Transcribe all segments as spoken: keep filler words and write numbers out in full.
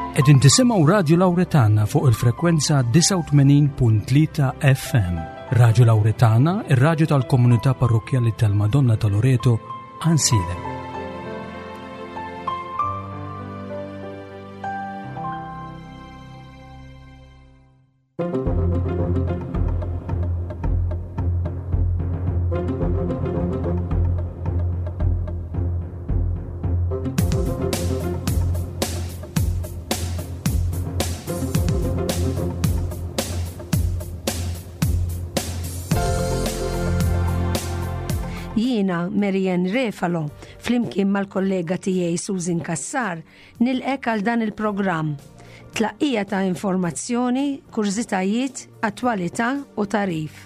Qegħdin tisimgħu Radio Lawretana fuq il-frekwenza tisa' u tmenin punt tlieta F M. Radio Lawretana, ir-radju tal-Komunità Parrokjali tal-Madonna ta' Loreto, Ansile. Jiena Marian Refalo, flimkien mal-kollega tiegħi Susan Kassar, nilqek għal dan il-programm. Tlaqqija ta' informazzjoni, kurzitajiet, attwalità u tarif.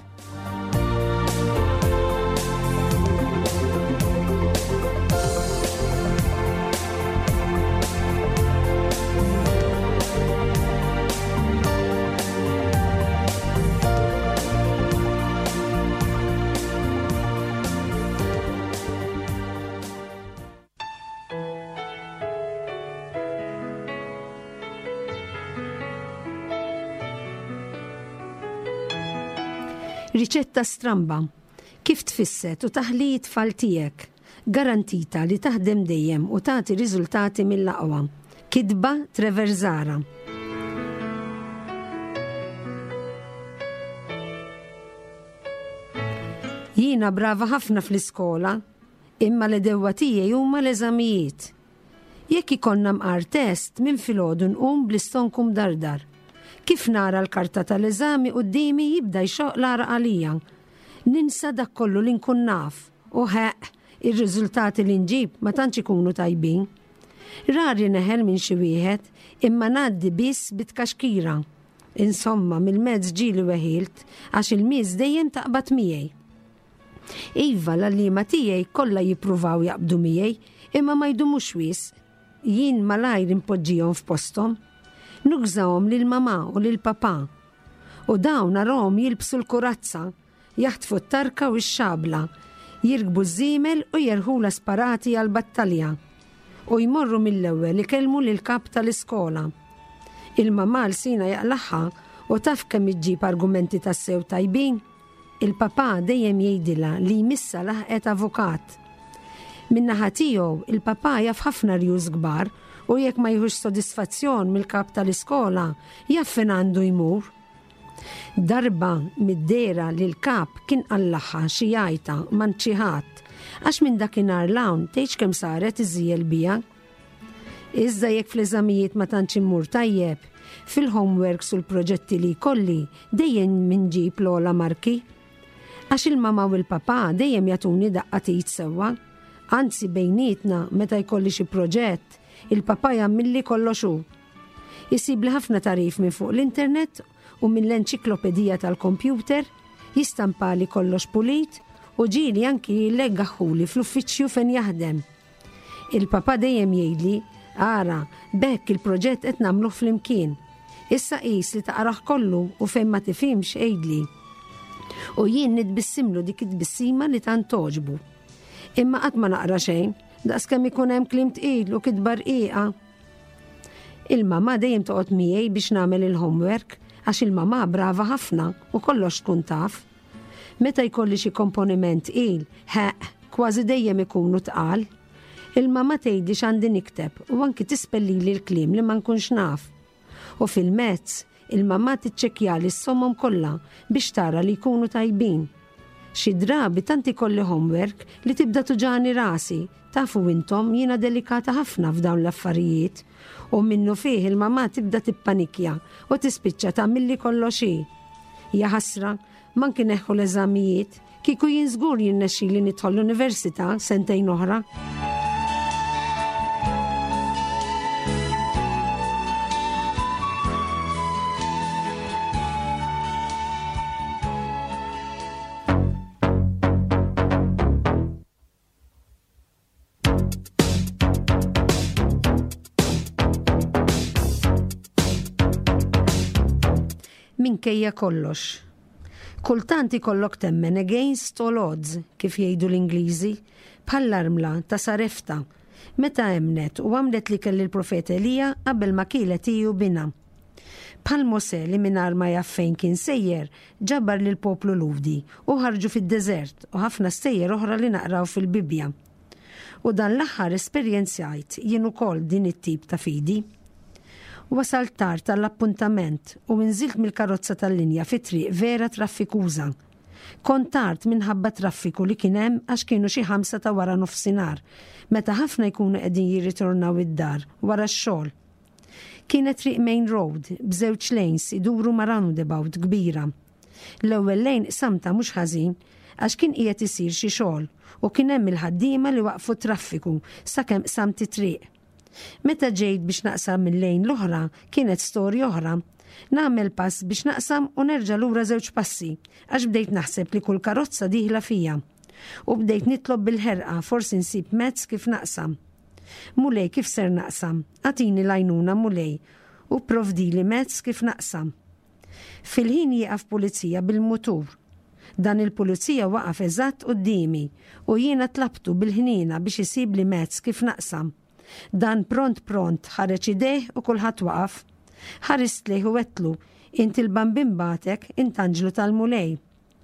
Riċetta stramba, kif tfisset u taħli tfal tiegħek, garantita li taħdem dejjem u tagħti riżultati mill-aqwa. Kidba Trevor Zara. Jiena brava ħafna fl-iskola, imma l-edewwa tiegħi huma l-eżamijiet. Jekk ikollna mqar test minn filgħodu nqum bl-istonkum dardar. Kif nara l-karta tal-eżami qudiemi jibda jxoq lara għalija. Ninsa dak kollu li nkun naf u ħeq ir-riżultati li nġib ma tantx ikunu tajbin. Rari neħel minn xi wieħed imma ngħaddi biss bitkaxkira. Insomma mill-mezz ġieli weħilt għax il-miż dejjem taqbad miegħi. Iva l-għalliema tiegħi kollha jippruvaw jaqbdu miegħi imma ma jdumux wisq. Jien malajr impoġġihom f'posthom. Nugżawhom lil mama u lil papa. U dawn narahom jilbsu l-kurazza, jaħtfu t-tarka u x-xabla, jirkbu z-żiemel u jerħu l-asparati għal-battalja. U jmorru mill-ewwel ikellmu lil kap tal-iskola. Il-mama l-sina jaqlaħħa u taf kemm iġġib argumenti tas-sew tajbin. Il-papa dejjem jgħidilha li jmissa laħqet avukat. Min-naħa tiegħu il-papa jaf ħafna rjuż kbar u jekk ma jħux sodisfazzjon mill-kap tal-iskola, jaffin għandu jmur. Darba mid-dera li l-kap kien qallaħħa xi jajta manċiħat, għax minn dakinhar l-hawn tgħidx kemm saret iżjel bija. Iżda jekk fl-eżamijiet ma tantx immur tajjeb, fil-homeworks u l-proġetti li jkolli dejjem minġib l-ogħla marki. Għax il-mama u l-papa dejjem jagħtuni daqqatit sewwa, anzi bejnietna meta jkolli xi proġett, il-papa jammilli kollox hu. Jisib li ħafna tarif minn fuq l-internet u mill-enċiklopedija tal-kompjuter, jistampali kollox pulit u ġieli anki jilleggaħuli fl-uffiċċju fejn jaħdem. Il-papa dejjem jgħidli, ara, bekk il-proġett qed nagħmluh flimkien. Issa qis li taqrah kollu u fejn ma tifhimx għejdli. U jien nitbissimlu dik it-tbissima li tant toġbu. Imma qatt ma naqra xejn, daqs kemm ikun hemm kliem tqil u kitba rqieqa. Il-mama dejjem toqgħod miegħi biex nagħmel il-homework għax il-mama brava ħafna u kollox tkun taf. Meta jkolli xi komponiment tqil, ħeq, kważi dejjem ikunu tqal. Il-mama tgħidli x'għandi nikteb u anki tispellili l-kliem li ma nkunx naf. U fil-mezz, il-mama tiċċekkjali s-sommhom kollha biex tara li jkunu tajbin. Xi drabi tant ikolli homework li tibda tuġani rasi, tafu intom jiena delikata ħafna f'dawn l-affarijiet u minnu fih il-mama tibda tippanikja u tispiċċa tagħmilli kollox hi. Ja ħasra, manki neħħu l-eżamijiet, kieku jien żgur jinnexxili nidħol l-università sentejn oħra. Minkejja kollox. Kultant ikollok temmen against all odds, kif jgħidu l-Ingliżi, bħall-armla ta' sarefta meta emnet u għamlet li kelli l-profeta Elija qabel ma kielet iju bina. Bħal Mose li minar ma jaffejn kien sejjer ġabbar li l-poplu luvdi u ħarġu fid-deżert u ħafna sejjer oħra li naqraw fil-Bibja. U dan l-aħħar esperjenzjajt jien ukoll din it-tip ta' fidi. Wasalt tard tal-appuntament u nżilt mill-karozza tal-linja fi triq vera traffikuża. Kont tard minħabba traffiku li kien hemm għax kienu xi ħamsa ta' wara nofsinhar, meta ħafna jkunu qegħdin jirritornaw id-dar wara x-xogħol. Kienet triq main road b'żewġ lanes iduru ma' roundabout kbira. L-ewwel lejn samta mhux ħażin għax kien qiegħed isir xi xogħol u kien hemm il-ħaddiema li waqfu traffiku sakemm samti triq. Meta ġejt biex naqsam mill-lejn l-oħra kienet storja oħra. Nagħmel pass biex naqsam u nerġa' lura żewġ passi għax bdejt naħseb li kull karozza dieħla fija. U bdejt nitlob bil-ħerqa forsi nsib mezz kif naqsam. Mulej kif ser naqsam, għatini lajnuna mulej u provdili mezz kif naqsam. Fil-ħin jieqaf pulizija bil-mutur. Dan il-pulizija waqaf eżatt qudiemi u jiena tlabtu bil-ħnina biex isib li mezz kif naqsam. Dan pront pront ħareġ idejh u kulħadd waqaf. Ħarist lejh u għetlu, inti l-bambin batek intanġlu tal-mulej.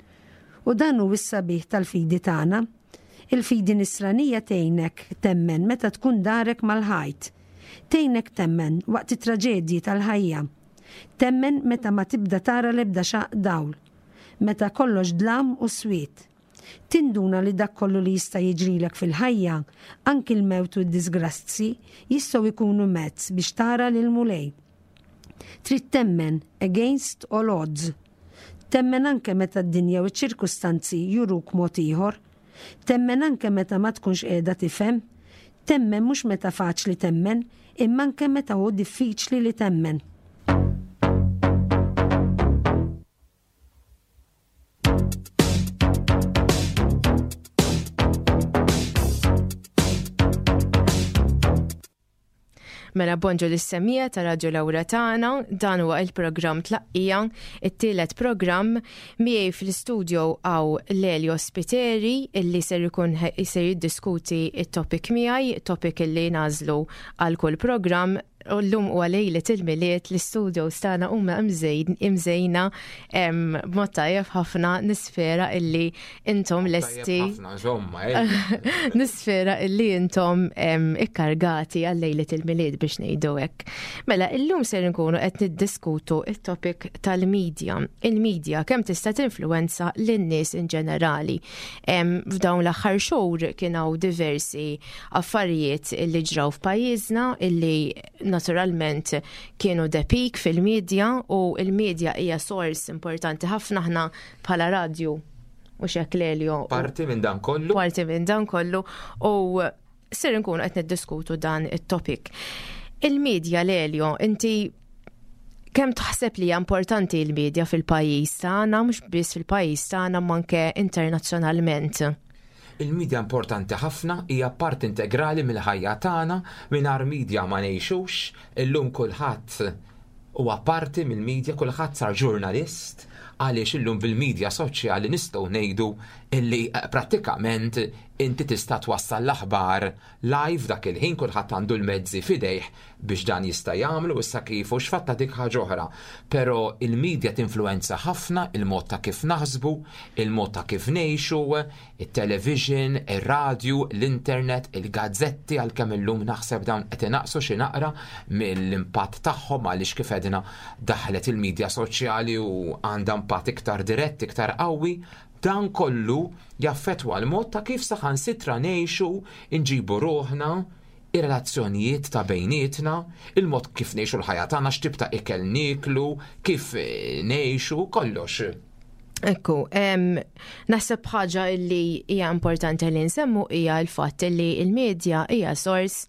U dan hu s-sabiħ tal-fidi tagħna. Il-fidi nisranija tejnek temmen meta tkun darek mal-ħajt. Tejnek temmen waqt it-traġedji tal-ħajja. Temmen meta ma tibda tara l-ebda xaq dawl. Meta kollox dlam u swiet. Tinduna li dak kollu li jista' jiġrilek fil-ħajja, anki l-mewt u d-disgrazzi jistgħu jkunu mezz biex tara lil mulej. Trid temmen against all odds. Temmen anke meta d-dinja u ċ-ċirkustanzi juruk mod ieħor. Temmen anke meta ma tkunx qiegħda tifhem. Temmen mhux meta faċli temmen, imma anke meta hu diffiċli li temmen. Mela bonġu l-semmija ta' Radio Lawretana, dan huwa il-programm Tlaqqija, it-tielet programm miegħi fl-istudio għaw Lelio Spiteri illi ser ikun ser jiddiskuti it-topic miegħi, topic illi nażlu għal kull programm. L-lum u għalejlet il-miliet l-studio stana umma imżejna b'mod tajjeb ħafna nisfera illi intom lesti nisfera illi intom ikkargati għallejlet il-miliet biex ngħidu hekk. Mela illum ser nkunu qed niddiskutu it-topic tal-medja. Il-medja kemm tista' tinfluwenza lin-nies in ġenerali. F'dawn l-aħħar xhur kien hawn diversi affarijiet illi ġraw f'pajjiżna illi naturalment kienu the peak fil-medja u il-medja hija sors importanti ħafna ħna bħala radju u xek Lelio. Parti minn dan kollu. Parti minn dan kollu u ser nkunu qed niddiskutu dan it-topic. Il-medja Lelio, inti kemm taħseb li hija importanti l-medja fil-pajjiż tagħna mhux biss fil-pajjiż tagħna ma anke internazzjonalment? Il-medja importanti ħafna, hija part integrali mill-ħajja tagħna, mingħajr medja ma ngħixux, illum kulħadd huwa parti mill-medja, kulħadd sar ġurnalist, għaliex illum bil-medja soċjali nistgħu ngħidu illi prattikament inti tista' twassal l-aħbar live dak il-ħin kulħadd għandu l-mezzi fidejh biex dan jista' jagħmlu issa kif u x'fatta dik ħaġa oħra. Però il-medja tinfluwenza ħafna il-mod ta' kif naħsbu, il-mod ta' kif ngħixu, it-television, ir-radju, l-internet, il-gazzetti għalkemm illum naħseb dawn qed inaqsu xi naqra mill-impatt tagħhom għaliex kif edna daħlet il-medja soċjali u għandha impatt iktar dirett, iktar qawwi. Dan kollu jaffettwa l-mod ta' kif saħansitra ngħixu, inġibu ruħna, ir-relazzjonijiet ta' bejnietna, il-mod kif ngħixu l-ħajja tagħna, x'tib ta' ikel niklu, kif ngħixu, kollox. Ekku, naħseb ħaġa li hija importanti li nsemmu hija l-fatt li l-medja hija sors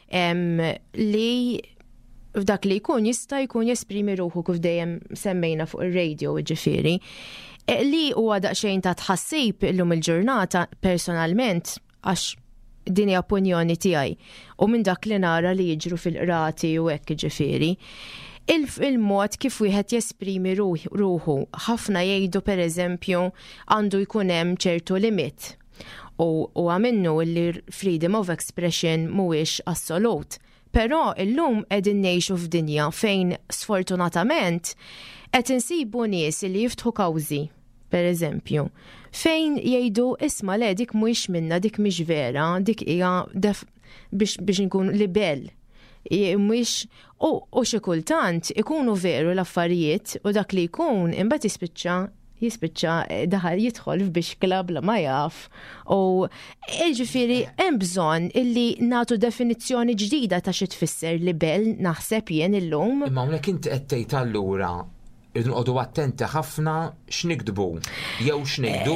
li f'dak li jkun jista' jkun jesprimi ruħu kif dejjem semmejna fuq ir-radio ġifieri. Li huwa daqsxejn ta' tħassib illum il-ġurnata personalment għax din hija opinjoni tiegħi u minn dak li nara li jiġru fil-qrati u hekk ġifieri. Il-mod kif wieħed jesprimi ruħu ħafna jgħidu pereżempju għandu jkun hemm ċertu limit. u għamennu li freedom of expression mhuwiex assolut. Però illum qegħdin ngħixu f'dinja fejn sfortunatament qed insibu nies li jiftħu kawżi, pereżempju, fejn jgħidu isma' le dik mhuwiex minna, dik mhix vera, dik hija biex biex nkun libel. Mhuwiex u xi kultant ikunu veru l-affarijiet u dak li jkun imbagħad jispiċċa jispiċċa daħal jidħol f'biex klab la ma jaf. U ġifieri hemm bżonn illi nagħtu definizzjoni ġdida ta' xi tfisser libel naħseb jien illum. Imma hawnhekk inti qed tgħid allura irridu nqogħdu attenti ħafna x'nikdbu jew x'ngħidu.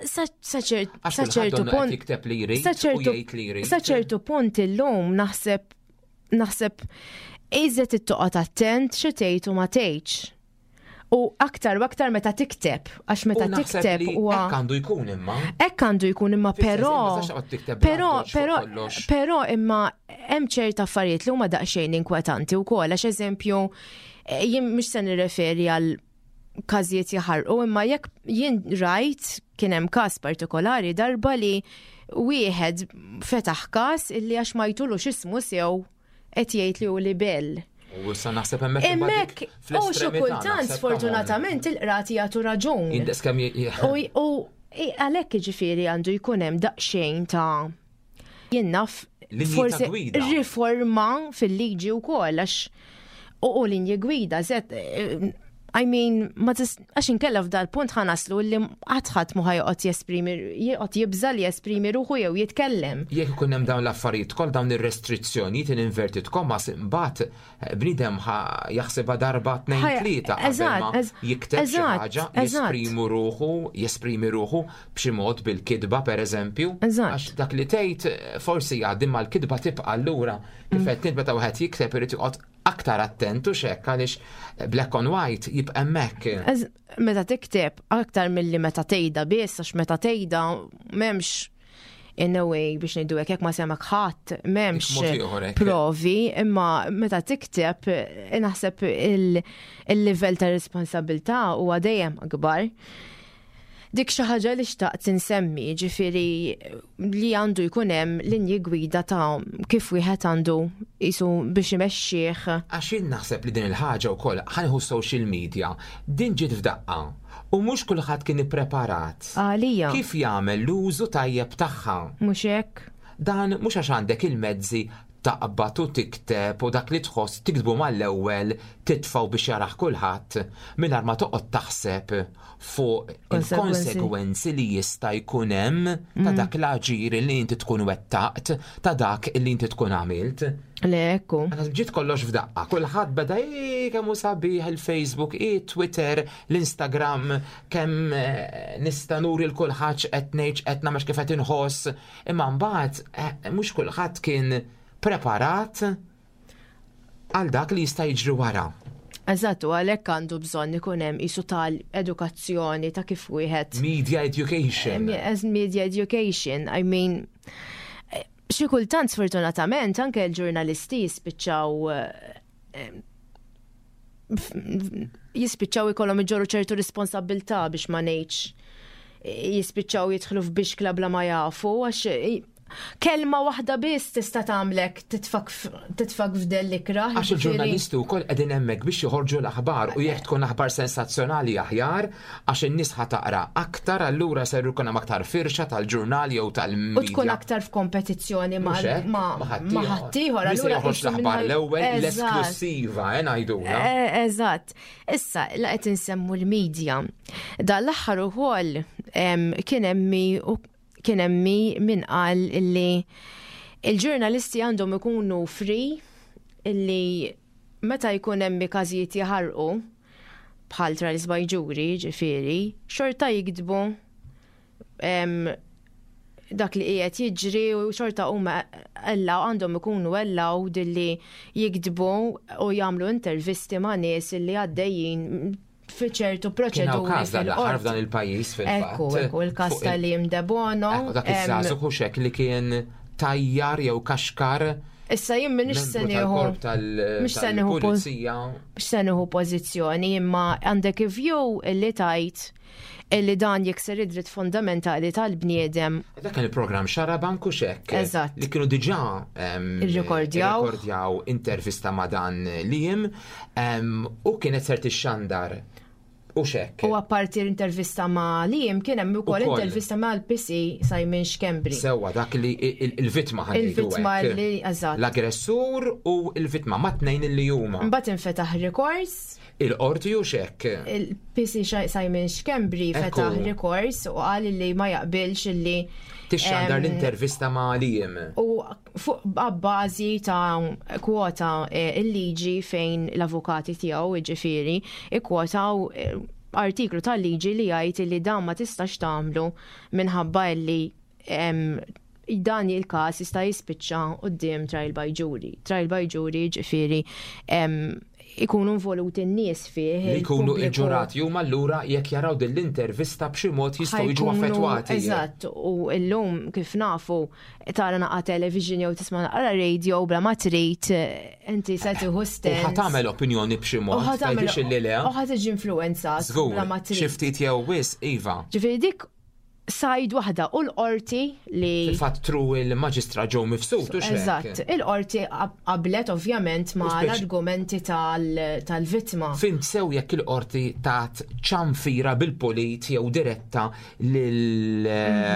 Sa ċertu punt jikteb li jrid u jgħid li jrid. Sa ċertu punt illum naħseb naħseb iżet it-toqgħod attent xi tgħid u ma tgħidx. U aktar u aktar meta tikteb, għax meta tikteb huwa hekk għandu jkun imma. Hekk għandu jkun imma però però però però imma hemm ċerta affarijiet li huma daqsxejn inkwetanti wkoll għax eżempju jien mhux se nirreferi għal każijiet jaħarqu imma jekk jien rajt kien hemm każ partikolari darba li wieħed fetaħ każ illi għax ma jtulux ismu sew qed jgħid li hu libel. U issa naħseb hemmhekk hemmhekk u xi kultant sfortunatament il-qrati jagħtu raġun. Indes kemm U għalhekk jiġifieri għandu jkun hemm daqsxejn ta' jien naf forsi riforma fil-liġi wkoll għax u linji gwida żed I mean, għax inkella f'dal punt ħanaslu li għadħat muħaj joqgħod jesprimi, joqgħod jibża li jesprimi ruħu jew jitkellem. Jekk ikun hemm dawn l-affarijiet kol dawn ir-restrizzjonijiet in inverted commas imbagħad bniedem jaħsibha darba tnejn tlieta qabel ma jikteb xi ħaġa jesprimu ruħu, jesprimi ruħu b'xi mod bil-kidba pereżempju. Għax dak li tgħid forsi jgħaddi mal-kidba tibqa' allura kif qed nitbet wieħed jikteb irid joqgħod aktar attentu x'hekk għaliex black on white jibqa' hemmhekk. Meta tikteb aktar milli meta tgħidha biss għax meta tgħidha m'hemmx in a way biex ngħidu hekk jekk ma semek ħadd m'hemmx provi imma meta tikteb naħseb il-livell ta' responsabilità huwa dejjem akbar. Dik xi ħaġa li xtaqt insemmi, ġifieri li għandu jkun hemm linji gwida ta' kif wieħed għandu isu biex imexxih. Għax jien naħseb li din il-ħaġa wkoll ħanieħu social media, din ġiet f'daqqa u mhux kulħadd kien ippreparat. Għalija. Kif jagħmel l-użu tajjeb tagħha. Mhux hekk? Dan mhux għax għandek il-mezzi taqbad u tikteb u dak li tħoss tikdbu mal-ewwel titfgħu biex jaraħ kulħadd mingħajr ma toqgħod taħseb fuq il-konsegwenzi li jista' jkun hemm ta' dak l-aġir li inti tkun wettaqt ta' dak li inti tkun għamilt. Le ekku. Għana ġiet kollox f'daqqa, kulħadd beda kemm hu sabiħ il-Facebook, Twitter, l-Instagram, kemm nista' nuri l kulħadd qed ngħid qed nagħmel kif qed inħoss, imma mbagħad mhux kulħadd kien preparat għal dak li jista' jiġri wara. Eżattu, għalhekk għandu bżonn ikun hemm isu tal-edukazzjoni ta' kif wieħed. Media education. As media education, I mean, xi kultant sfortunatament anke l-ġurnalisti jispiċċaw jispiċċaw ikollhom iġorru ċertu responsabilità biex ma ngħidx jispiċċaw jidħlu f'biex klab la ma jafu għax kelma waħda biss tista' tagħmlek titfak f'del l-ikraħ. Għax il-ġurnalisti wkoll qegħdin hemmhekk biex joħorġu l-aħbar u jekk tkun aħbar sensazzjonali aħjar għax in-nies ħataqra aktar allura ser ikun hemm aktar firxa tal-ġurnali jew tal-medja. U tkun aktar f'kompetizzjoni ma' ħaddieħor allura joħroġ l-aħbar l-ewwel l-esklusiva ngħidula. Eżatt. Issa laqgħet insemmu l-medja. Dan l-aħħar ukoll kien hemm kien hemm min qal illi il-ġurnalisti għandhom ikunu free illi meta jkun hemm każijiet jaħarqu bħal trials by jury ġifieri xorta jikdbu dak li qiegħed jiġri u xorta huma ellaw għandhom ikunu ellaw dilli jikdbu u jagħmlu intervisti ma' nies illi għaddejjin fi ċertu proċeduri fil-qort. F'dan il-pajjiż fil-fatt. Ekku, ekku, il-kas tal-Lim de Bono. Ekku, dak il-żagħżugħ u xek li kien tajjar jew kaxkar Issa jien minn tal-korp tal-pulizija. Biex se nieħu pożizzjoni, imma għandek view illi tajt illi dan jikser id-dritt fundamentali tal-bniedem. Dak kien il-programm Xarabank u xekk. Eżatt. Li kienu diġà irrekordjaw irrekordjaw intervista ma' dan Liam u kienet ser tixxandar. U xekk. U apparti l-intervista ma' Liam kien hemm ukoll intervista ma' l-P C Simon Xkembri. Sewwa dak li il-vittma ħanejdu. Il-vittma li eżatt. L-aggressur u l-vittma ma' tnejn li huma. Mbagħad infetaħ rikors. Il-qorti u xekk. Il-P C Simon Xkembri fetaħ rikors u qal li ma jaqbilx li tixxandar l-intervista ma' Liam. U fuq b'bażi ta' kwota il-liġi fejn l-avukati tiegħu jiġifieri ikkwotaw artiklu tal-liġi li jgħid li dan ma tistax tagħmlu minħabba li dan il-każ jista' jispiċċa quddiem trial by jury. Trial by jury ġifieri ikunu involuti n-nies fih. Li jkunu il-ġurati huma allura jekk jaraw din l-intervista b'xi mod jistgħu jiġu affettwati. Eżatt, u llum kif nafu tara naqa' television jew tisma' naqra radio bla ma trid inti se tieħu stens. U ħadd tagħmel opinjoni b'xi mod, tgħidix illi le. U ħadd tiġi influenzat bla ma trid. Xi ftit jew wis iva. Ġifieri dik sajd waħda u l-qorti li. Fil-fatt tru il-maġistra ġew mifsut u xek. Eżatt, il-qorti qablet ovvjament ma l-argumenti tal-vittma. Fin sew jekk il-qorti tat ċanfira bil-polit jew diretta lil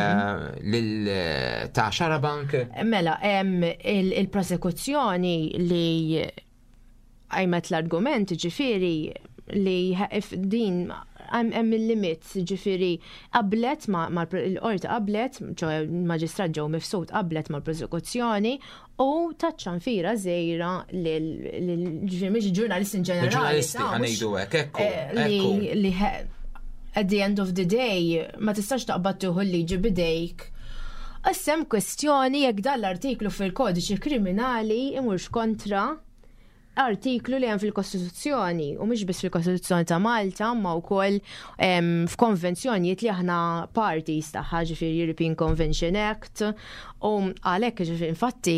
ta' Xarabank. Mela, hemm il-prosekuzzjoni li għajmet l-argument ġifieri li din hemm il-limit, ġifieri qablet ma l-qorti qablet, ċo il-maġistrat ġew mifsud qablet mal-prosekuzzjoni u taċċanfira żgħira lil ġifieri mhix ġurnalisti ġenerali. Ġurnalisti ħanejdu hekk, ekku. Li at the end of the day ma tistax taqbad tieħu l-liġi bidejk. Issa hemm kwestjoni jekk dan l-artiklu fil-kodiċi kriminali imurx kontra artiklu li hemm fil-Kostituzzjoni u mhux biss fil-Kostituzzjoni ta' Malta ma wkoll f'konvenzjonijiet li aħna parties tagħha ġifieri European Convention Act u għalhekk ġifieri infatti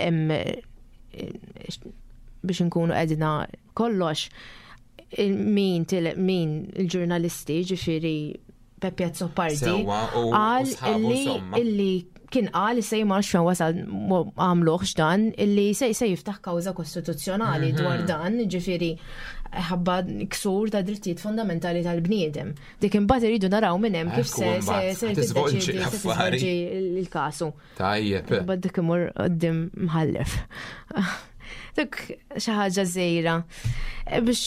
biex inkunu qegħdina kollox min min il-ġurnalisti ġifieri Peppe Azzopardi qal illi kien qal se jmarx fejn wasal għamluħx dan illi se jiftaħ kawża kostituzzjonali dwar dan, ġifieri ħabba ksur ta' drittijiet fundamentali tal-bniedem. Dik imbagħad iridu naraw minn hemm kif se se tiddeċiedi il-kasu. Tajjeb. Imbagħad dik imur qudiem mħallef. Dik xi ħaġa żgħira biex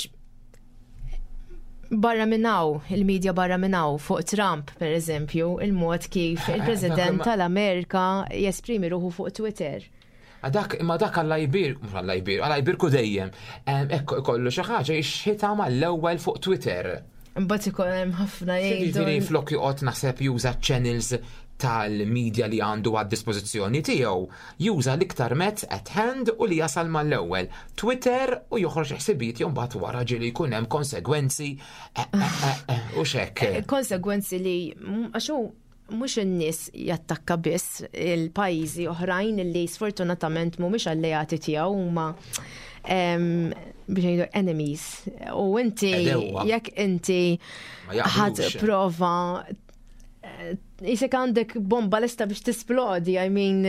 barra minnaw, il-medja barra minnaw fuq Trump, per eżempju, il-mod kif il-President tal-Amerika jesprimi ruħu fuq Twitter. Dak, ma dak għalla jibir, mux għalla jibir, għalla jibirku dejjem. Ekku, kollu xaħġa jixħita ma l-ewel fuq Twitter. Mbagħad ikun hemm ħafna jgħidu. Ġifieri flok joqgħod naħseb juża channels tal-medja li għandu għad dispożizzjoni tiegħu, juża l-iktar mezz at hand u li jasal mal-ewwel Twitter u joħroġ ħsibiet jew mbagħad wara ġieli jkun hemm konsegwenzi u xekk. Konsegwenzi li għaxu mhux in-nies jattakka biss il-pajjiżi oħrajn li sfortunatament mhumiex alleati tiegħu huma biex ngħidu enemies. U inti jekk inti ħadd prova jisek għandek bomba lesta biex tisplodi, I mean,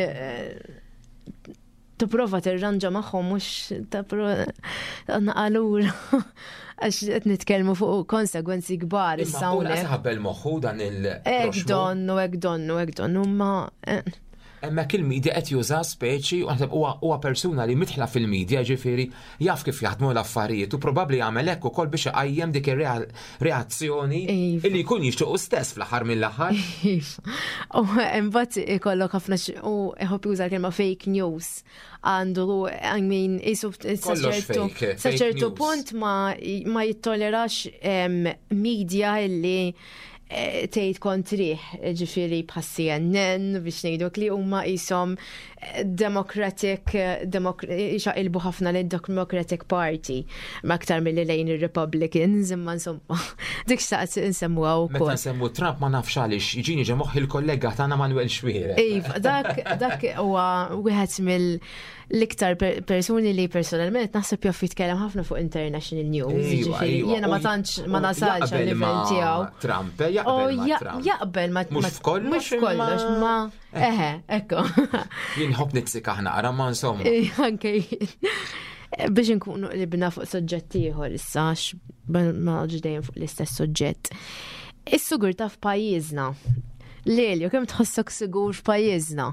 t-prova t-irranġa maħħom, mux t-prova naqalur, għax qed nitkellmu fuq konsegwenzi kbar. Imma għuna saħbel moħħu dan il-proxmu. Ek donnu, ek donnu, ek donnu, ma... Emma il-medja qed juża speċi u naħseb huwa persuna li mitħla fil-medja ġifieri jaf kif jaħdmu l-affarijiet u probabbli jagħmel hekk ukoll biex iqajjem dik ir-reazzjoni li jkun jixtiequ stess fl-aħħar mill-aħħar. U imbagħad ikollok ħafna u iħobb juża kelma fake news għandu I mean isu sa ċertu punt ma jittolerax medja illi tgħid kontrih ġifieri bħas C N N biex ngħidok li huma qishom Democratic, ilbu ħafna l-Democratic Party, ma aktar mill-li lejn il-Republicans, imma insomma, dik xtaqt nsemmu għaw. Meta nsemmu Trump ma nafx għaliex, jiġini ġemoħ il-kollega tagħna Manuel Xwierer. Iv, dak dak huwa wieħed mill l-iktar persuni li personalment naħseb jaff jitkellem ħafna fuq international news. Ġifieri jiena ma tantx ma nasalx għal-livell tiegħu. Trump jaqbel ma Trump. Jaqbel ma mhux f'kollox. Mhux f'kollox, ma eħe, ekku. Jien ħobb nitsik aħna qara ma insomma. Anke biex inkunu qlibna fuq soġġett ieħor issa ma ġdejjem fuq l-istess soġġett. Is-sigurtà f'pajjiżna. Lelju, kemm tħossok sigur f'pajjiżna?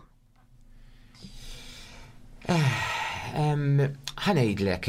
ħanejdlek,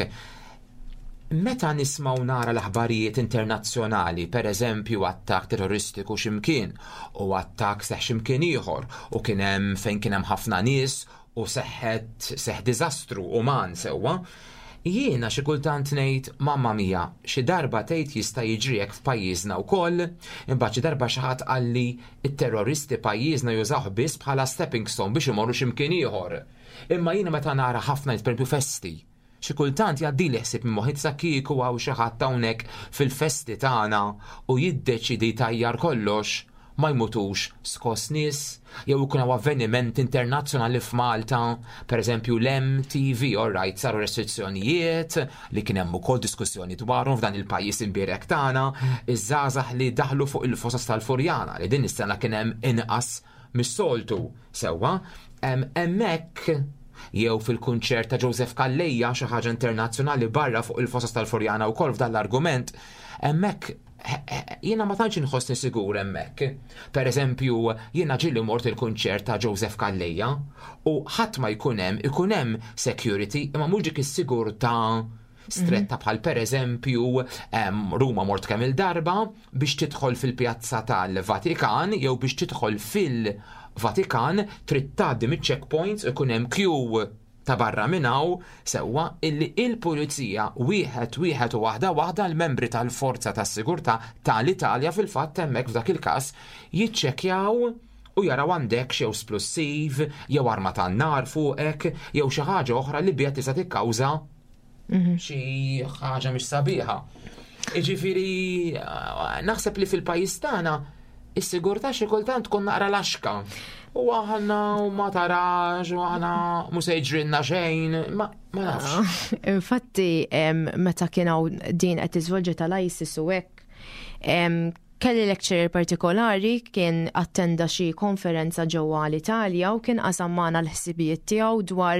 meta nismaw nara l-aħbarijiet internazzjonali, per eżempju attak terroristiku ximkien u attak seħ ximkien ieħor u kien hemm fejn kien hemm ħafna nies u seħħet seħ diżastru uman sewwa, jiena xi kultant ngħid mamma mija, xi darba tgħid jista' jiġri hekk f'pajjiżna wkoll, imbagħad xi darba xi ħadd qalli t-terroristi pajjiżna jużawh biss bħala stepping stone biex imorru x'imkien ieħor. Imma jiena meta nara ħafna jitperdu festi. Xi kultant jgħaddili ħsieb minn moħħit sa kieku għaw xi ħadd hawnhekk fil-festi tagħna u jiddeċidi tajjar kollox ma jmutux skos nies, jew ikun hawn avveniment internazzjonali f'Malta, pereżempju l-M T V, orrajt saru restrizzjonijiet li kien hemm ukoll diskussjoni dwarhom f'dan il-pajjiż imbierek tagħna, iż-żgħażagħ li daħlu fuq il-Fosas tal-Furjana li din is-sena kien hemm inqas mis-soltu. Sewwa, hemmhekk jew fil-kunċert ta' Joseph Calleja xi ħaġa internazzjonali barra fuq il-Fosas tal-Furjana wkoll f'dan l-argument, hemmhekk jiena ma tantx inħossni sigur hemmhekk. Pereżempju, jiena ġieli mort il-kunċert ta' Joseph Calleja u ħadd ma jkun hemm ikun hemm security imma mhux dik is-sigurtà stretta bħal pereżempju Ruma mort kemm il-darba biex tidħol fil-pjazza tal-Vatikan jew biex tidħol fil-Vatikan trid tgħaddi miċ-checkpoints ikun hemm queue ta' barra minnaw sewwa illi il-pulizija wieħed wieħed u waħda waħda l-membri tal-forza tas-sigurtà tal-Italja fil-fatt hemmhekk f'dak il-każ jiċċekkjaw u jaraw għandek xi splussiv jew arma tan-nar fuqek jew xi ħaġa oħra li biha tista' tikkawża xi ħaġa mhix sabiħa. Jiġifieri naħseb li fil-pajjiż tagħna is-sigurtà xi kultant tkun naqra laxka. U aħna u ma tarax, u aħna mu se jġrinna xejn, ma nafx. Infatti, meta kien hawn din qed tiżvolġi tal-ISIS u hekk, kelli lecturer partikolari kien attenda xi konferenza ġewwa l-Italja u kien qasam magħna l-ħsibijiet tiegħu dwar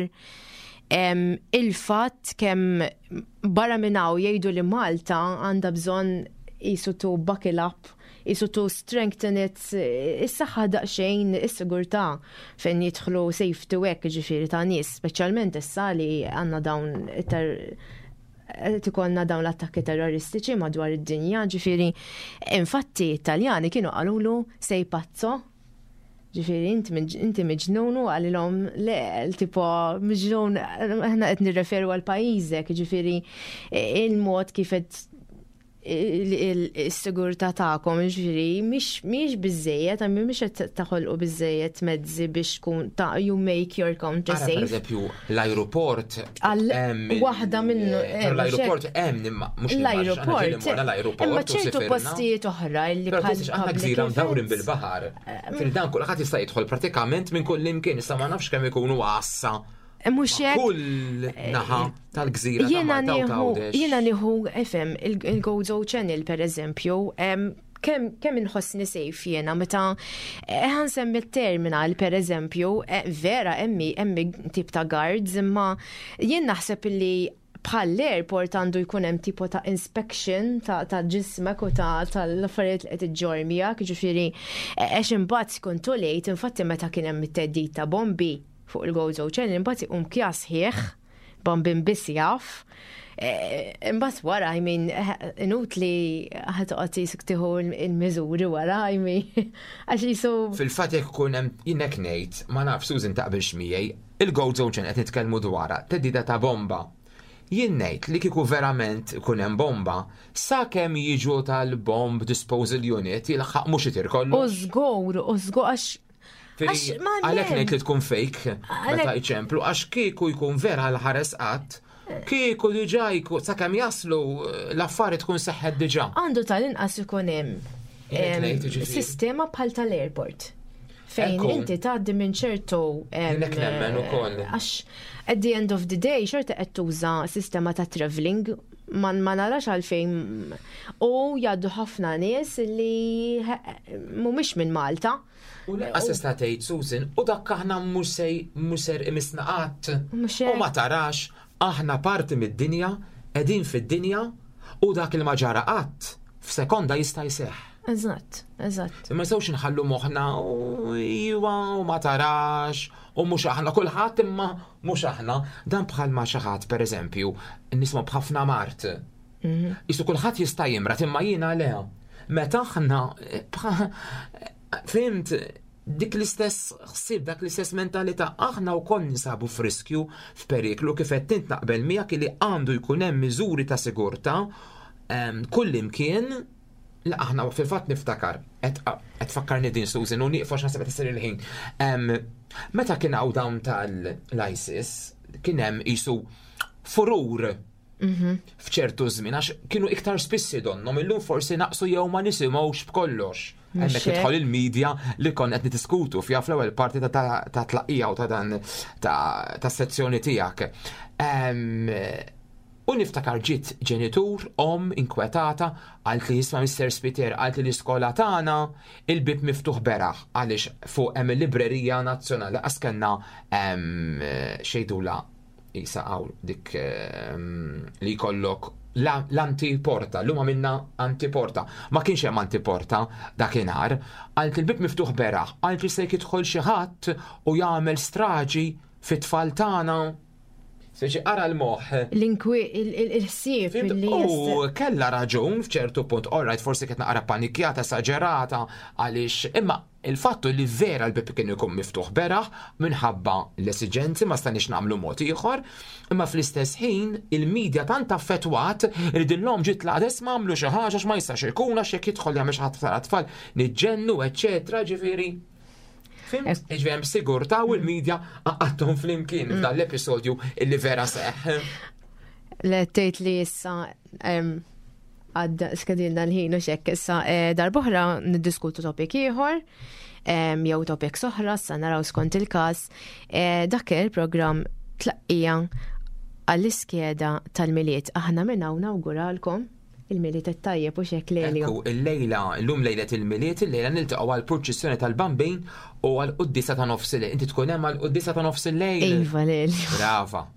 il-fatt kemm barra minn hawn jgħidu li Malta għandha bżonn qisu to buckle up, qisu to strengthen it, is-saħħa daqsxejn is-sigurtà fejn jidħlu safety hekk ġifieri ta' nies, speċjalment issa li għandna dawn tikollna dawn l-attakki terroristiċi madwar id-dinja, ġifieri infatti Italjani kienu qalulu sej pazzo. Ġifieri inti miġnunu għalilhom le tipo miġnun aħna qed nirreferu għal pajjiżek, ġifieri il-mod kif qed il-sigurtà tagħkom ġifieri mhix biżżejjed, għammi mhix qed taħolqu biżżejjed mezzi biex tkun ta' you make your country safe. Pereżempju l-ajruport waħda minnu l-ajruport hemm imma mhux l-ajruport. Imma ċertu postijiet oħra li bħal aħna gżira mdawrin bil-baħar. Fil-dan kulħadd jista' jidħol pratikament minn kull imkien, issa ma nafx kemm ikunu għassa. Mhux hekk. Kull naħa tal-gżira jiena nieħu jiena nieħu efem il-Gozo Channel pereżempju, kemm kemm inħossni sejf jiena meta ħansemmi t-terminal pereżempju vera hemmi hemmi tip ta' guards imma jien naħseb li bħal l-airport għandu jkun hemm tipo ta' inspection ta' ġismek u ta' tal-affarijiet li qed iġġormijak, ġifieri għax imbagħad tkun too late, infatti meta kien hemm it-teddid ta' bombi fuq il-Gozo Channel, imbagħad iqum kjas ħieħ, bombin biss jaf. Imbagħad wara, I mean, inut li ħatoqgħod jisik tieħu il-miżuri wara, I mean, għax jisu. Fil-fatt jekk ikun hemm jinek ngħid, ma nafx Susan taqbilx miegħi, il-Gozo Channel qed nitkellmu dwarha, teddida ta' bomba. Jien ngħid li kieku verament ikun hemm bomba, sakemm jiġu tal-bomb disposal unit jilħaq mhux itir kollu. U żgur, u żgur għax Għax ma Għalhekk le. ngħid li tkun fake meta jċemplu, għax kieku jkun vera l-ħares qatt, kieku diġà jkun sakemm jaslu l-affarijiet tkun seħħet diġà. Għandu tal-inqas ikun hemm Jek ngħid, em, jiġifieri. sistema bħal tal-airport. Fejn Ekku. inti tgħaddi minn ċertu em, Jinek nemmen ukoll. Għax at the end of the day xorta qed tuża sistema ta' travelling man ma narax għalfejn u jgħaddu ħafna nies li mhumiex minn Malta. U laqqas tista' tgħid Susan, u dak aħna mhux sej mhux ser imisna qatt. Mhux U hekk. ma tarax aħna parti mid-dinja, qegħdin fid-dinja u dak il ma ġara qatt f'sekonda jista' jseħħ. Eżatt, eżatt. Ma sewx nħallu moħħna u iwa u ma tarax u mhux aħna kulħadd imma mhux aħna. Dan bħal ma xi ħadd pereżempju nisma' b'ħafna mart. Isu kulħadd jista' jimrat imma jiena leha. Meta aħna fimt dik l-istess ħsieb, dak l-istess mentalità aħna wkoll nisabu f'riskju f'periklu kif qed int naqbel miegħek li għandu jkun hemm miżuri ta' sigurtà kull imkien. La aħna fil-fatt niftakar, qed fakkarni din Susan u nieqfu x'naħseb qed isir il-ħin. Meta kien hawn dawn tal-ISIS, kien hemm qisu furur f'ċertu żmien għax kienu iktar spissi donnom illum forsi naqsu jew ma nisimgħux b'kollox. Hemmhekk idħol il-medja li kon qed nitiskutu fiha fl-ewwel parti ta' tlaqqija u ta' dan ta' sezzjoni tiegħek. U niftakar ġiet ġenitur, om, inkwetata, għalt li jisma' mister Spiter, għalt li l-iskola tagħna il-bib miftuħ beraħ għaliex fuq hemm il-librerija nazzjonali qas kellna xejdula jisaqgħu dik li jkollok l-antiporta, l-huma minna antiporta. Ma kienx hemm antiporta dakinhar, għalt il-bib miftuħ beraħ, għalt li se jidħol xi ħadd u jagħmel straġi fit-tfal tagħna. Seċi ara l-moħ. L-inkwi, il-ħsieb li U kella raġun f'ċertu punt, orrajt, forsi kiet naqra panikjata, esagerata, għaliex imma il-fattu li vera l-bib kien ikun miftuħ beraħ minħabba l-esigenzi ma stanix nagħmlu mod ieħor, imma fl-istess ħin il-medja tant affettwat li dillhom ġiet laqdes m'għamlu xi ħaġa x'ma jistax ikun għax jekk jidħol jagħmel xi ħadd tfal niġġennu, eċċetera, ġifieri. Fimt? Iġvem sigurta u l-medja għattum fl-imkien f'dan l-episodju illi vera seħ. Le tgħid li issa għadda skadilna l-ħin u xekk issa darbohra niddiskutu topik ieħor jew topik soħra sa naraw skont il-każ. Dak il-programm tlaqqija għall-iskeda tal-miliet. Aħna minn hawn nawguralkom il-miliet tajjeb u xekk lejla. Ekku, il-lejla, l-lum lejlet il-miliet, il-lejla niltaqgħu għal-proċessjoni tal-bambin u għal-qoddisa ta' nofs il-lejl. Inti tkun hemm għal-qoddisa ta' nofs il-lejl. Iva lejl. Brava.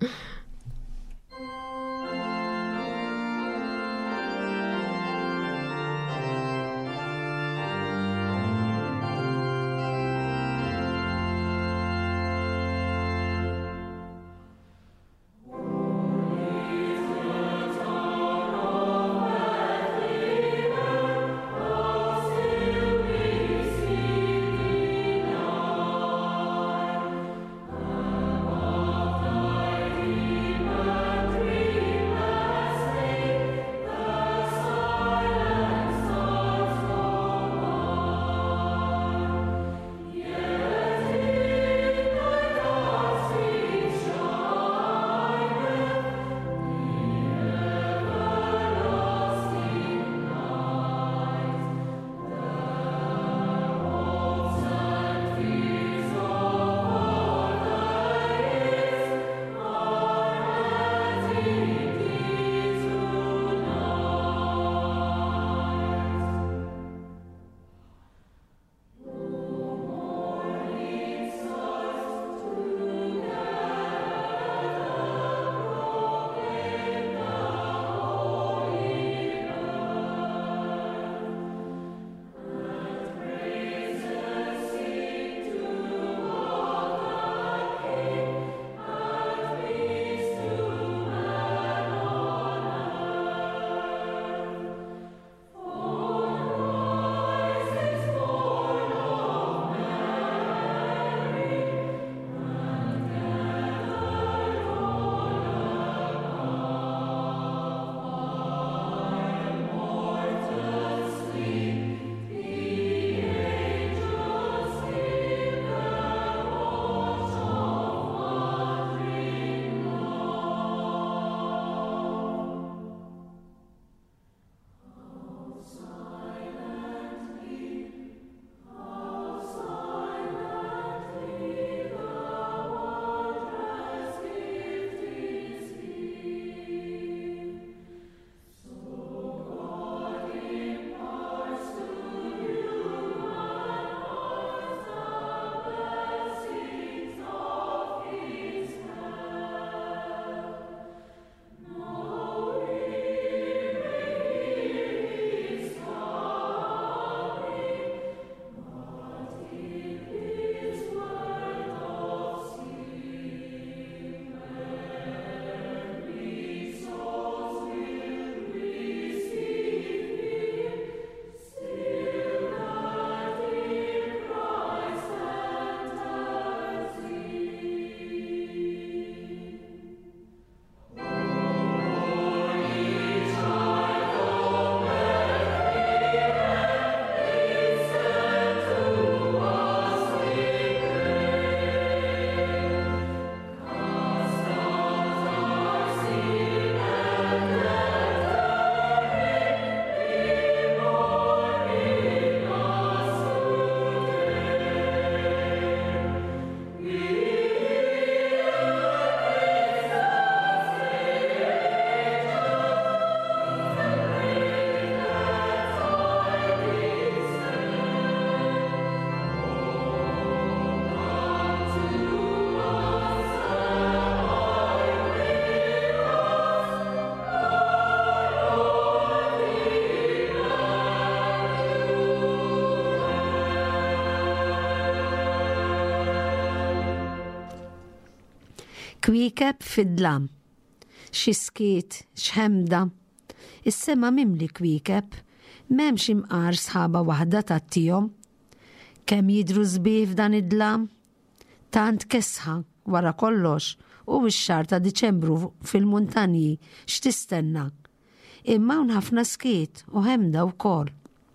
Kwiekeb fid-dlam. Xi skiet, x'ħemda. Is-sema mimli kwiekeb, m'hemmx imqar sħaba waħda tat-tihom. Kemm jidhru żbieħ f'dan id-dlam? Tant kesħa wara kollox u x-xahar ta' Diċembru fil-muntanji x'tistenna. Imma hawn ħafna skiet u ħemda wkoll.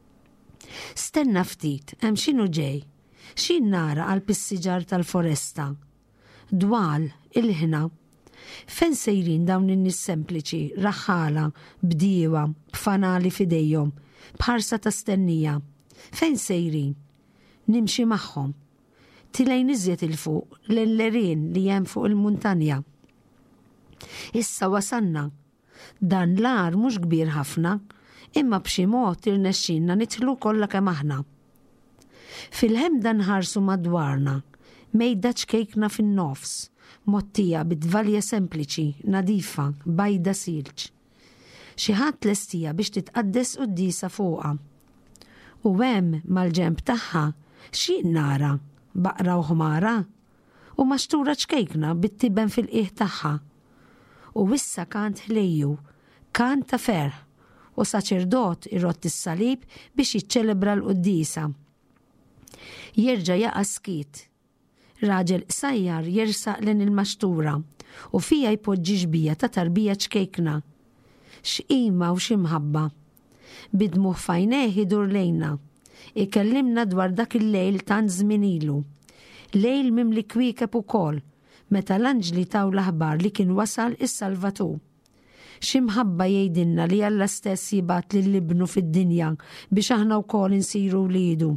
Stenna ftit, hemm x'inhu ġej. X'in nara għal pissiġar tal-foresta. Dwal, il-ħna. Fejn sejrin dawn in-nies sempliċi, raħħala, bdiewa, b'fanali fidejhom, bħarsa ta' stennija. Fejn sejrin? Nimxi magħhom. Tilejn iżjed il-fuq, l-lerien li hemm fuq il-muntanja. Issa wasanna. Dan l-ar mhux kbir ħafna, imma b'xi mod irnexxinna nidħlu kollha kemm aħna. Fil-ħemda nħarsu madwarna, mejda ċkejkna fin-nofs, mottija bidvalja sempliċi, nadifa, bajda silġ. Xi ħadd lestija biex titqaddes qudiesa fuqha. U hemm mal-ġenb tagħha x'jien nara, baqra u ħmara, u maxtura ċkejkna bit-tiben fil-qiegħ tagħha. U issa kant ħlejju, kant ta' ferħ, u saċerdot irrott is-salib biex jiċċelebra l-qudiesa. Jerġa' jaqa' skit. Raġel qsajjar jersaq lejn il-maxtura u fija jpoġġi ġbija ta' tarbija ċkejkna. X'qima u x'imħabba. Bidmuh fajnejh idur lejna. Ikellimna dwar dak il-lejl tant żmien ilu. Lejl mimli kwiekeb ukoll, meta l-anġli taw l-aħbar li kien wasal is-Salvatu. X'imħabba jgħidilna li Alla stess jibgħat lill-ibnu fid-dinja biex aħna wkoll insiru wliedu.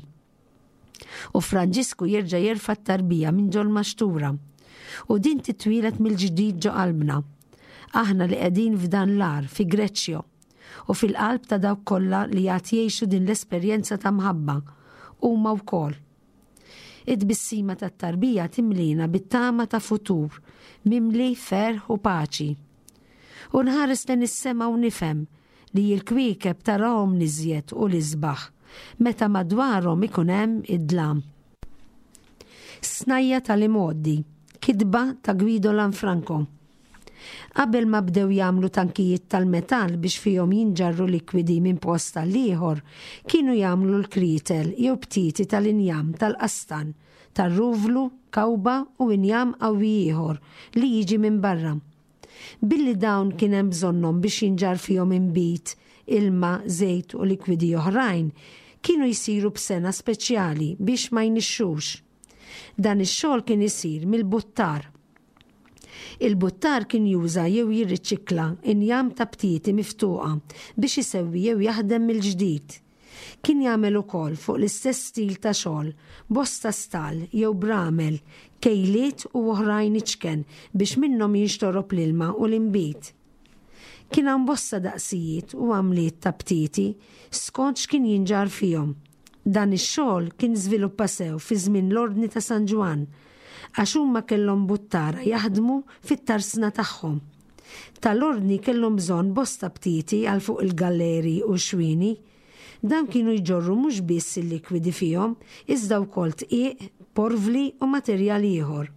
U Franġisku jerġa' jerfa' t-tarbija minn ġol maxtura. U din titwilet mill-ġdid ġo qalbna. Aħna li qegħdin f'dan l-ar fi Greċjo u fil-qalb ta' dawk kollha li qed jgħixu din l-esperjenza ta' mħabba huma wkoll. Id-bissima tat-tarbija timlina bit-tama ta' futur, mimli ferħ u paċi. U nħares lejn is-sema u nifhem li l-kwiekeb tarahom niżjed u l-isbaħ, meta madwarhom ikun hemm id-dlam. Snajja tal-imoddi, kidba ta' Guido Lanfranco. Qabel ma bdew jagħmlu tankijiet tal-metall biex fihom jinġarru likwidi minn post tal-ieħor, kienu jagħmlu l-kritel jew ptiti tal-injam tal-qastan, tar-ruvlu, kawba u injam qawwi ieħor li jiġi minn barra. Billi dawn kien hemm bżonnhom biex jinġar fihom inbit, ilma, żejt u likwidi oħrajn, kienu jsiru b'sena speċjali biex ma jnixxux. Dan ix-xogħol kien isir mill-buttar. Il-buttar kien juża jew jirriċikla injam ta' ptieti miftuqa biex isewwi jew jaħdem mill-ġdid. Kien jagħmel ukoll fuq l-istess stil ta' xogħol, bosta stal jew bramel, kejliet u oħrajn iċken biex minnhom jinxtorob l-ilma u l-inbit. Kien hemm bosta daqsijiet u għamliet ta' ptieti skont x'kien jinġar fihom. Dan ix-xogħol kien żviluppa sew fi żmien l-Ordni ta' San Ġwan, għax huma kellhom buttara jaħdmu fit-tarsna tagħhom. Tal-ordni kellhom bżonn bosta ptieti għal fuq il-galleri u xwini. Dan kienu jġorru mhux biss il-likwidi fihom, iżda wkoll tqiq, porvli u materjal ieħor.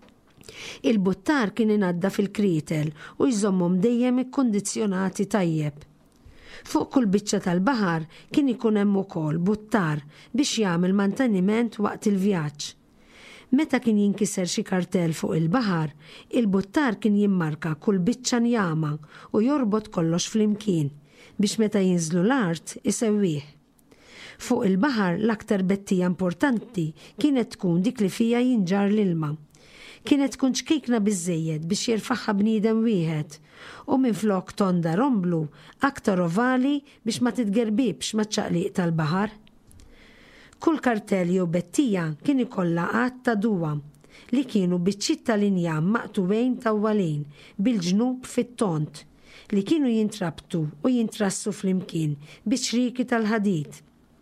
Il-buttar kien ingħadda fil-kritel u jżommhom dejjem ikkundizzjonati tajjeb. Fuq kull biċċa tal-baħar kien ikun hemm ukoll buttar biex jagħmel manteniment waqt il-vjaġġ. Meta kien jinkiser xi kartell fuq il-baħar, il-buttar kien jimmarka kull biċċa njama u jorbot kollox flimkien biex meta jinżlu l-art isewwih. Fuq il-baħar l-aktar bettija importanti kienet tkun dik li fija jinġar l-ilma. Kienet tkun ċkejkna biżżejjed biex jirfaħħa bniedem wieħed u minflok tonda romblu aktar ovali biex ma titgerbibx maċ-ċaqliq tal-baħar. Kull kartell jew bettija kien ikollha qatt ta' duwa li kienu biċċiet tal-injam maqtubejn tawwalin bil-ġnub fit-tont li kienu jintrabtu u jintrassu flimkien biċriki tal-ħadid.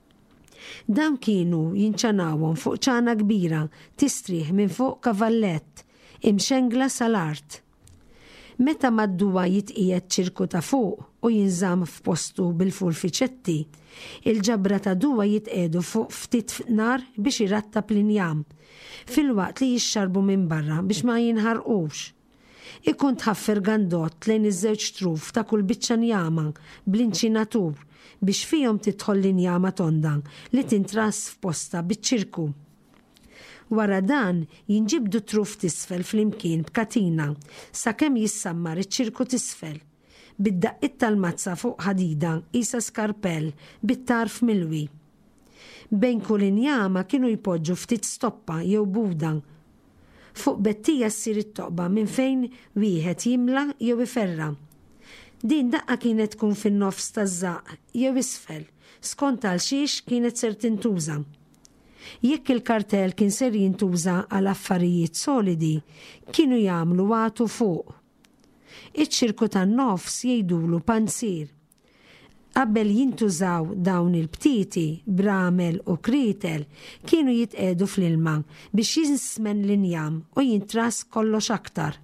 Dan kienu jinċanawhom fuq ċana kbira tistrieħ minn fuq kavallett imxengla sal-art. Meta mad-duwa jitqiegħed ċirku ta' fuq u jinżamm f'postu bil-furfiċetti, il-ġabra ta' duwa jitqiedu fuq ftit nar biex irattab l-injam, fil-waqt li jixxarbu minn barra biex ma jinħarqux. ikun tħaffer gandott lejn iż-żewġ truf ta' kull biċċa njama bl-inċinatur biex fihom tidħol l-injama tonda li tintras f'posta biċ-ċirku. Wara dan jinġibdu truf tisfel flimkien b'katina sakemm jissammar iċ-ċirku tisfel. Bid-daqqiet tal-mazza fuq ħadida qisha skarpell bit-tarf milwi. Bejn kull injama kienu jpoġġu ftit stoppa jew buda. Fuq bettija ssir it-toqba minn fejn wieħed jimla jew iferra. Din daqqa kienet tkun fin-nofs taż-żaq jew isfel, skont għal xiex kienet ser tintuża. Jekk il-kartell kien ser jintuża għal affarijiet solidi, kienu jagħmlu għatu fuq. Iċ-ċirku tan-nofs jgħidulu panzir. Qabel jintużaw dawn il-btiti, bramel u kritel, kienu jitqedu fl-ilma biex jinsmen l-injam u jintras kollox aktar.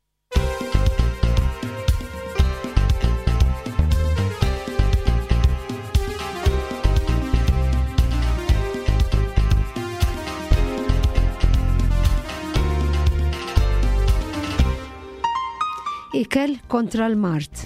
Ikel kontra l-mart.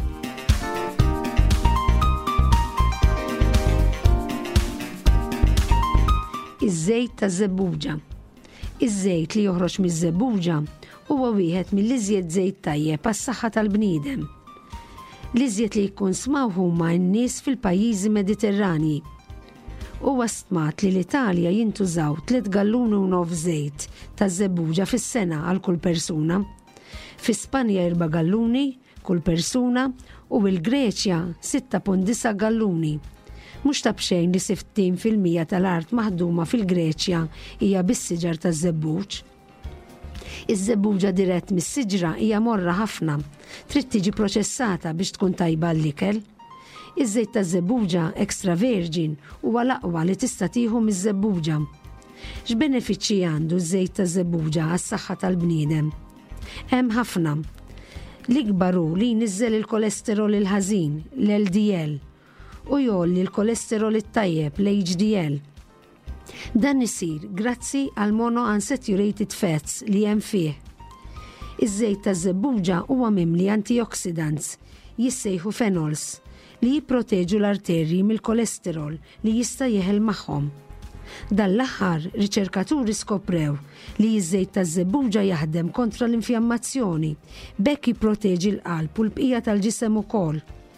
Iż-żejt ta' żebbuġa. Iż-żejt li joħroġ miż-żebbuġa huwa wieħed mill-iżjed żejt tajjeb għas-saħħa tal-bniedem. L-iżjed li jkun smaw huma n-nies fil-pajjiżi Mediterranji. Huwa stmat li l-Italja jintużaw tliet galluni u nof żejt ta' żebbuġa fis-sena għal kull persuna. Fi Spanja erba' galluni kull persuna u l-Greċja sitta punt disa galluni. Mhux ta' bxejn li sittin fil-mija tal-art maħduma fil-Greċja hija bis-siġar taż-żebbuġ. Iż-żebbuġa dirett mis-siġra hija morra ħafna, trid tiġi proċessata biex tkun tajba l-ikel. Iż-żejt taż-żebbuġa extra virgin huwa l-aqwa li tista' tieħu miż-żebbuġa. X'benefiċċji għandu ż-żejt taż-żebbuġa għas-saħħa tal-bniedem? Hemm ħafna. L-ikbar hu li jniżżel il-kolesterol il-ħażin, l-L D L, u jolli l-kolesterol it-tajjeb, l-H D L. Dan isir grazzi għal monounsaturated fats li hemm fih. Iż-żejt taż-żebbuġa huwa mimli antioxidants, jissejħu phenols, li jipproteġu l-arterji mill-kolesterol li jista' jeħel magħhom. Dan l-aħħar riċerkaturi skoprew li iż-żejt taż-żebbuġa jaħdem kontra l-infjammazzjoni, bekk jipproteġi l-qalb u l-bqija tal-ġisem ukoll.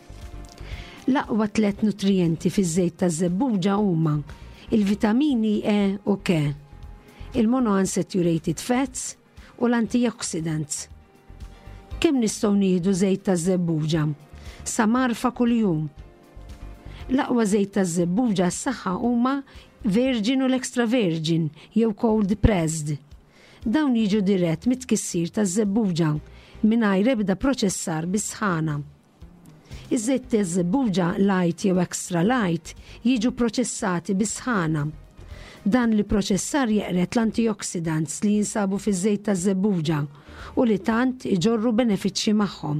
L-aqwa tliet nutrijenti fiż-żejt taż-żebbuġa huma il-vitamini E u K, il-monounsaturated fats u l-antioxidants. Kemm nistgħu nieħdu żejt taż-żebbuġa? Sa marfa kuljum. L-aqwa żejt taż-żebbuġa s-saħħa huma virgin u l-extra virgin jew cold pressed. Dawn jiġu dirett mit-tkissir taż-żebbuġa mingħajr ebda proċessar bis-sħana. Iż-żejt taż-żebbuġa light jew extra light jiġu proċessati bis-sħana. Dan li proċessar jeqret l-antioxidants li jinsabu fiż-żejt taż-żebbuġa u li tant iġorru benefiċċji magħhom.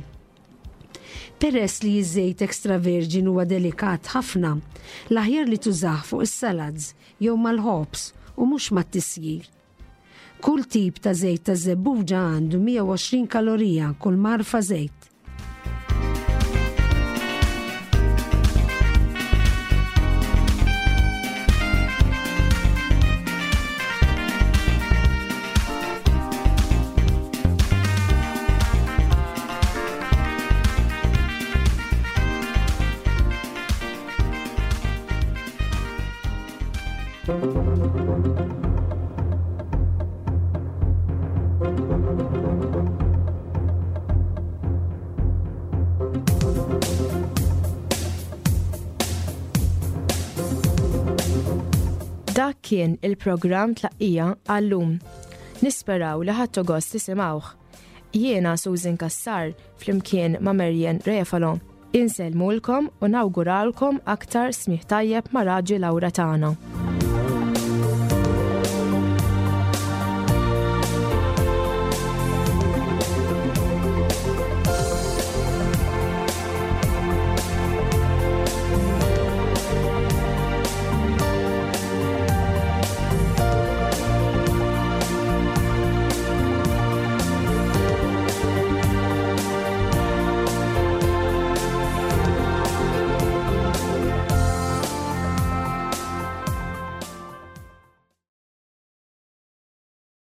Peress li iż-żejt extra virgin huwa delikat ħafna, l-aħjar li tużah fuq is-salads jew mal-ħobs u mhux mat-tisjir. Kull tip ta' żejt taż-żebbuġa għandu mija u għoxrin kalorija kull marfa żejt. Dak kien il-programm Tlaqqija għallum. Nisperaw li ħadtu gost tisimgħuh. Jiena Susan Kassar flimkien ma' Marjan Refalo. Inselmulkom u nawguralkom aktar smih tajjeb ma' Raġi Lawra tagħna.